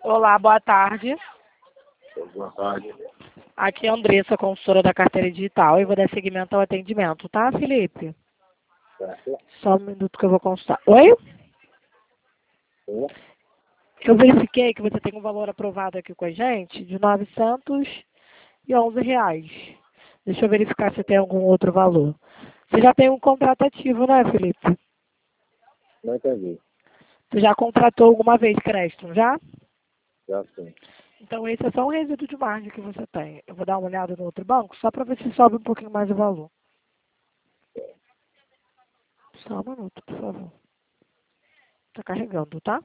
Olá, boa tarde. Boa tarde. Aqui é a Andressa, consultora da carteira digital, e vou dar seguimento ao atendimento, tá, Felipe? Certo? Só um minuto que eu vou consultar. Oi? Sim. Eu verifiquei que você tem um valor aprovado aqui com a gente de R$ 911. Deixa eu verificar se tem algum outro valor. Você já tem um contrato ativo, né, Felipe? Não entendi. Você já contratou alguma vez crédito, já? Já sim. Então esse é só um resíduo de margem que você tem. Eu vou dar uma olhada no outro banco, só para ver se sobe um pouquinho mais o valor. Só um minuto, por favor. Tá carregando, tá?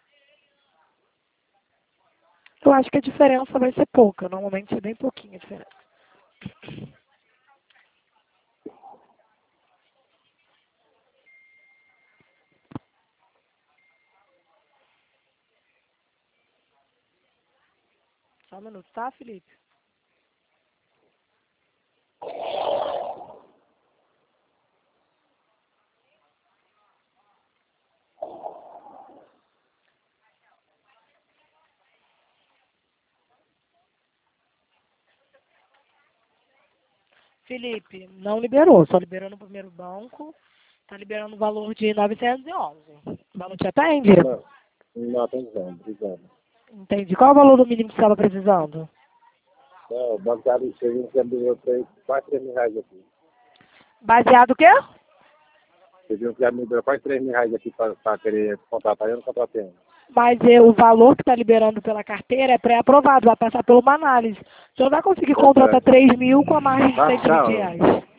Eu acho que a diferença vai ser pouca. Normalmente é bem pouquinho a diferença. Só um minuto, tá, Felipe? Felipe, não liberou. Só liberou no primeiro banco. Tá liberando o valor de 911. O valor te atende? Não atende não, obrigado. Entendi. Qual é o valor do mínimo que você estava precisando? Não, o bancário chegou que me deu quase 3 mil reais aqui. Baseado o quê? Você viu que já me deu quase 3 mil reais aqui para querer contratar, eu não contratei ainda. Mas o valor que está liberando pela carteira é pré-aprovado, vai passar por uma análise. O senhor vai conseguir contratar 3 mil com a margem de Tá, 120 tchau. reais.